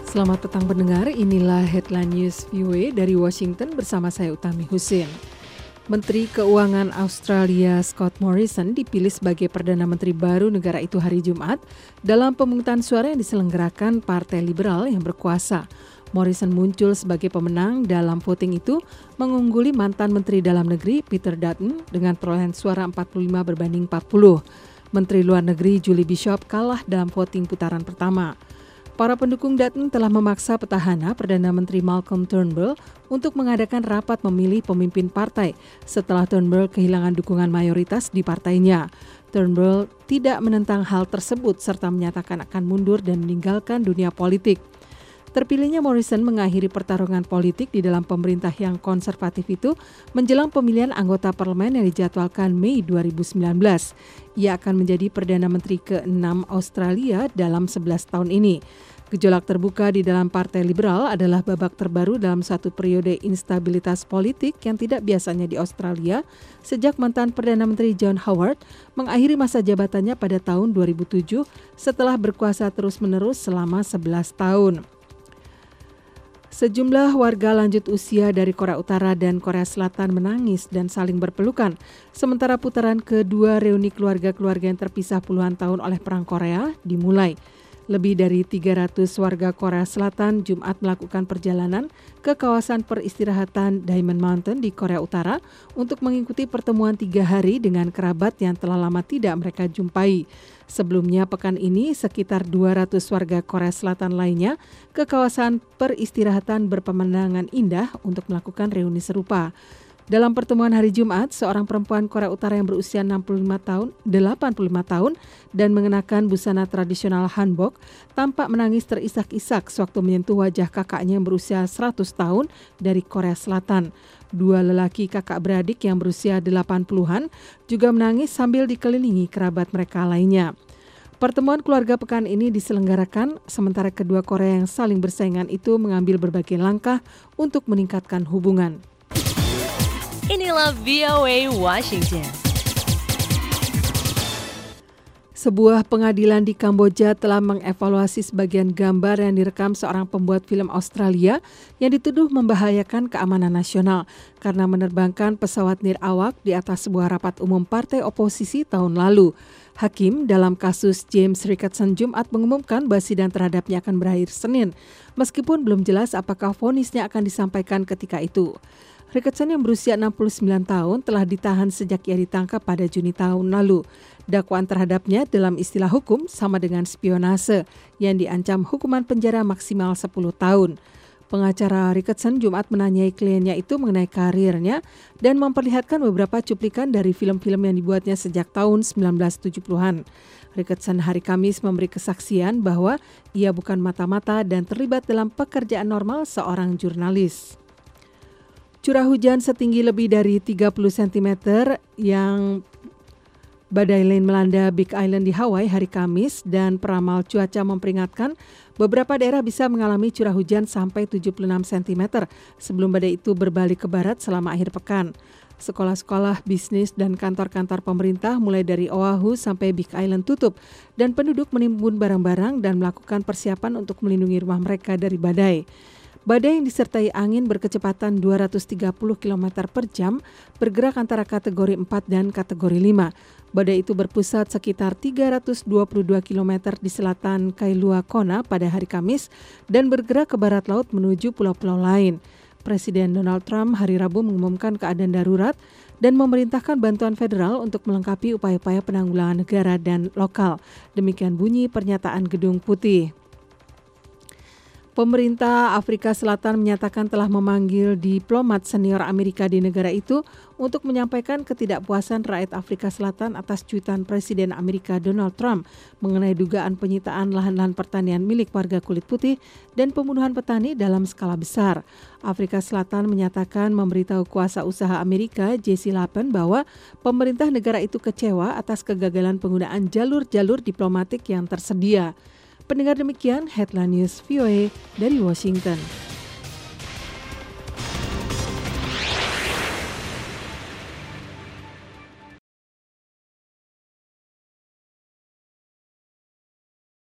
Selamat petang pendengar, inilah Headline News VOA dari Washington bersama saya Utami Husin. Menteri Keuangan Australia Scott Morrison dipilih sebagai Perdana Menteri baru negara itu hari Jumat dalam pemungutan suara yang diselenggarakan Partai Liberal yang berkuasa. Morrison muncul sebagai pemenang dalam voting itu mengungguli mantan Menteri Dalam Negeri Peter Dutton dengan perolehan suara 45 berbanding 40. Menteri Luar Negeri Julie Bishop kalah dalam voting putaran pertama. Para pendukung Dutton telah memaksa petahana Perdana Menteri Malcolm Turnbull untuk mengadakan rapat memilih pemimpin partai setelah Turnbull kehilangan dukungan mayoritas di partainya. Turnbull tidak menentang hal tersebut serta menyatakan akan mundur dan meninggalkan dunia politik. Terpilihnya Morrison mengakhiri pertarungan politik di dalam pemerintah yang konservatif itu menjelang pemilihan anggota parlemen yang dijadwalkan Mei 2019. Ia akan menjadi Perdana Menteri ke-6 Australia dalam 11 tahun ini. Gejolak terbuka di dalam Partai Liberal adalah babak terbaru dalam satu periode instabilitas politik yang tidak biasanya di Australia sejak mantan Perdana Menteri John Howard mengakhiri masa jabatannya pada tahun 2007 setelah berkuasa terus-menerus selama 11 tahun. Sejumlah warga lanjut usia dari Korea Utara dan Korea Selatan menangis dan saling berpelukan. Sementara putaran kedua reuni keluarga-keluarga yang terpisah puluhan tahun oleh Perang Korea dimulai. Lebih dari 300 warga Korea Selatan Jumat melakukan perjalanan ke kawasan peristirahatan Diamond Mountain di Korea Utara untuk mengikuti pertemuan 3 hari dengan kerabat yang telah lama tidak mereka jumpai. Sebelumnya pekan ini sekitar 200 warga Korea Selatan lainnya ke kawasan peristirahatan berpemandangan indah untuk melakukan reuni serupa. Dalam pertemuan hari Jumat, seorang perempuan Korea Utara yang berusia 85 tahun dan mengenakan busana tradisional hanbok tampak menangis terisak-isak sewaktu menyentuh wajah kakaknya yang berusia 100 tahun dari Korea Selatan. Dua lelaki kakak beradik yang berusia 80-an juga menangis sambil dikelilingi kerabat mereka lainnya. Pertemuan keluarga pekan ini diselenggarakan sementara kedua Korea yang saling bersaingan itu mengambil berbagai langkah untuk meningkatkan hubungan. Inilah VOA Washington. Sebuah pengadilan di Kamboja telah mengevaluasi sebagian gambar yang direkam seorang pembuat film Australia yang dituduh membahayakan keamanan nasional karena menerbangkan pesawat nirawak di atas sebuah rapat umum partai oposisi tahun lalu. Hakim dalam kasus James Ricketson Jumat mengumumkan bahwa sidang terhadapnya akan berakhir Senin, meskipun belum jelas apakah vonisnya akan disampaikan ketika itu. Ricketson yang berusia 69 tahun telah ditahan sejak ia ditangkap pada Juni tahun lalu. Dakwaan terhadapnya dalam istilah hukum sama dengan spionase yang diancam hukuman penjara maksimal 10 tahun. Pengacara Ricketson Jumat menanyai kliennya itu mengenai karirnya dan memperlihatkan beberapa cuplikan dari film-film yang dibuatnya sejak tahun 1970-an. Ricketson hari Kamis memberi kesaksian bahwa ia bukan mata-mata dan terlibat dalam pekerjaan normal seorang jurnalis. Curah hujan setinggi lebih dari 30 cm yang badai Lane melanda Big Island di Hawaii hari Kamis dan peramal cuaca memperingatkan beberapa daerah bisa mengalami curah hujan sampai 76 cm sebelum badai itu berbalik ke barat selama akhir pekan. Sekolah-sekolah, bisnis, dan kantor-kantor pemerintah mulai dari Oahu sampai Big Island tutup dan penduduk menimbun barang-barang dan melakukan persiapan untuk melindungi rumah mereka dari badai. Badai yang disertai angin berkecepatan 230 km per jam bergerak antara kategori 4 dan kategori 5. Badai itu berpusat sekitar 322 km di selatan Kailua Kona pada hari Kamis dan bergerak ke barat laut menuju pulau-pulau lain. Presiden Donald Trump hari Rabu mengumumkan keadaan darurat dan memerintahkan bantuan federal untuk melengkapi upaya-upaya penanggulangan negara dan lokal. Demikian bunyi pernyataan Gedung Putih. Pemerintah Afrika Selatan menyatakan telah memanggil diplomat senior Amerika di negara itu untuk menyampaikan ketidakpuasan rakyat Afrika Selatan atas cuitan Presiden Amerika Donald Trump mengenai dugaan penyitaan lahan-lahan pertanian milik warga kulit putih dan pembunuhan petani dalam skala besar. Afrika Selatan menyatakan memberitahu kuasa usaha Amerika Jesse Lapen bahwa pemerintah negara itu kecewa atas kegagalan penggunaan jalur-jalur diplomatik yang tersedia. Pendengar demikian Headline News VOA dari Washington.